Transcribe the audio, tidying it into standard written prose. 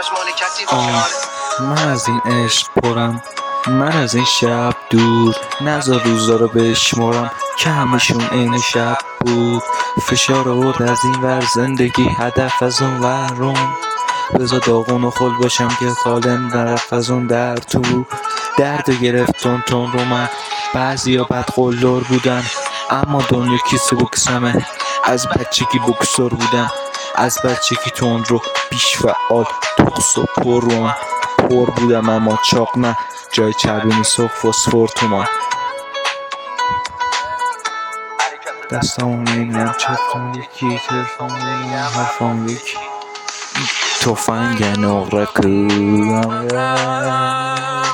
من از این عشق پرم، من از این شب دور، نذار روزا رو بشمرم که همشون عین شب بود. فشار آورد از این ور زندگی، هدف از اون ورون، بذار داغون و خل باشم که سالم نرفت از اون در تو. درد گرفت تون تون رو من، بعضیا بدقلدر بودن، اما دنیا کیسه بکسمه. از بچگی بکسور بودم، از بچگی تون رو بیش فعال، تخص و پر رو من پر بودم، اما چاق نه، جای چربی نیست و فسفر تو من. دستامو میبینم چپتون یکی، تلفون میبینم حرفام یکی، تفنگ نقره کودم